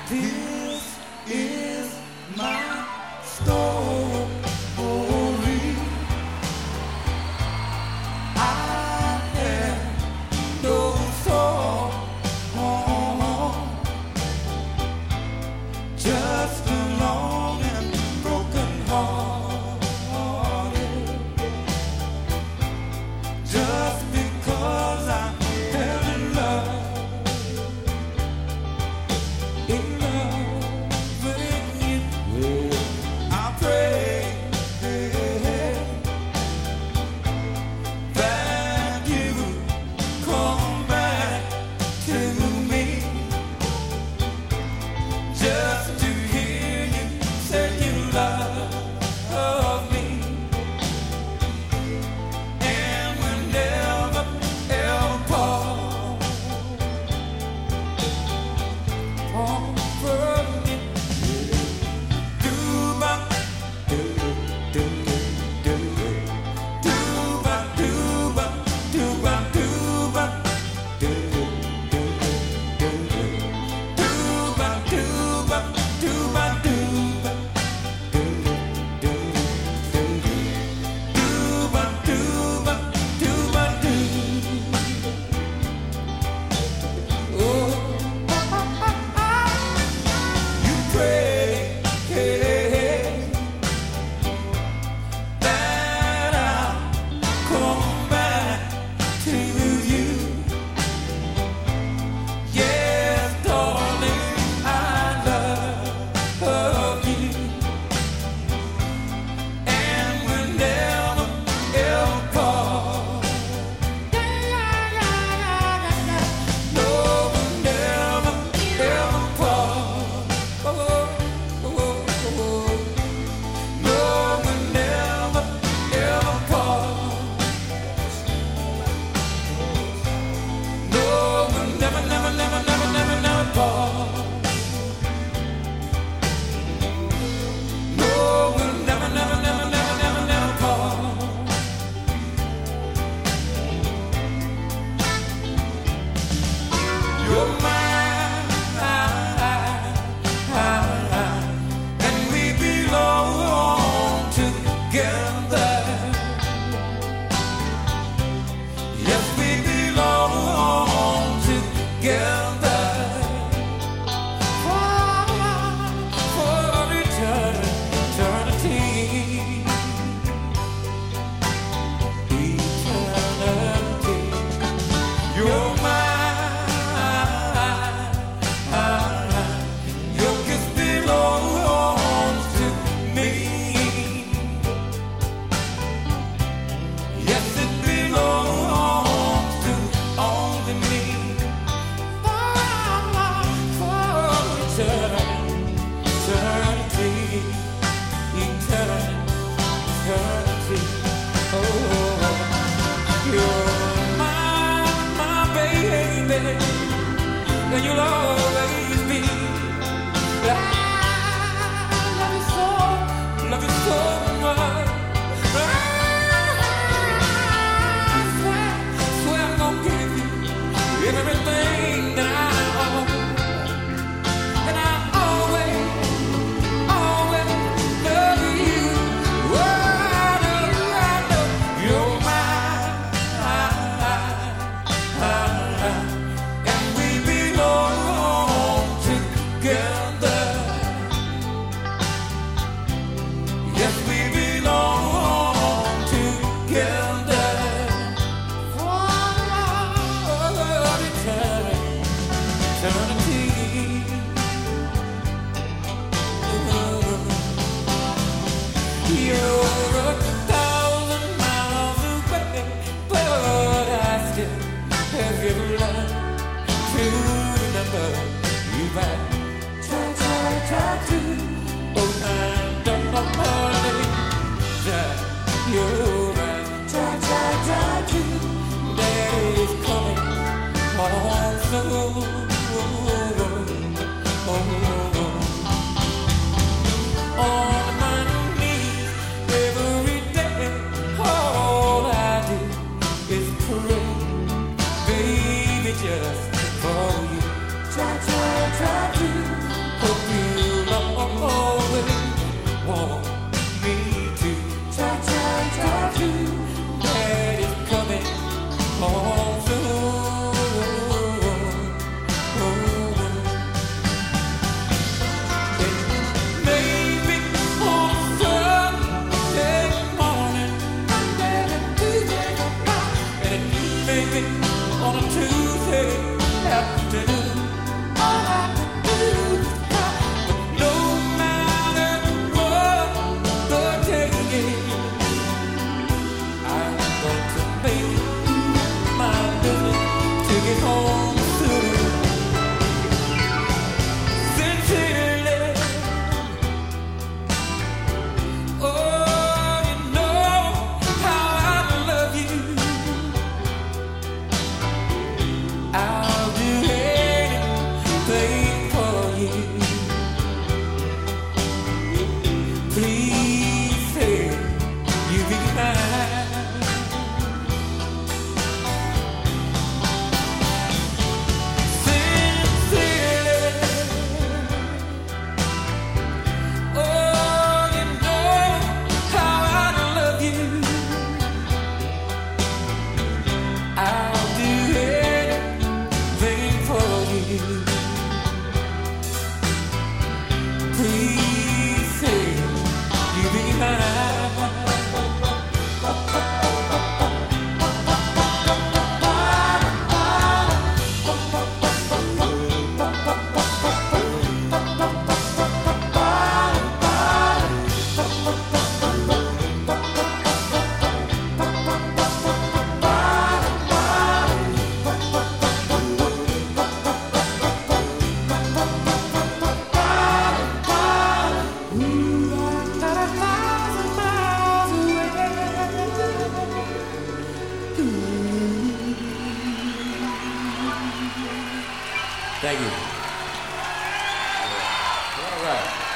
This is my story. I had no soul, just a long and broken heart. Just because I fell in love. And you'll always be. I love you so much. I swear I'm gonna give you everything that I own. And I always love you. Oh, I know you're mine. And we belong together. Yes, we belong together for eternity. You're 1,000 miles away, but I still have your love to remember you by. Try to. Oh, I don't know money. You're right. Try to. Days coming on soon. On my knees every day, all I do is pray, baby, just for you. Try to. on a Tuesday afternoon. All I can do is cry, but no matter what the taking, I'm going to make it my business to get home soon. Sincerely, oh, you know how I love you. I'll do anything for you. Please say you'll be mine. Sincerely, oh, you know how I love you. I'll do anything for you. Please say you'll be mine. Thank you. All right.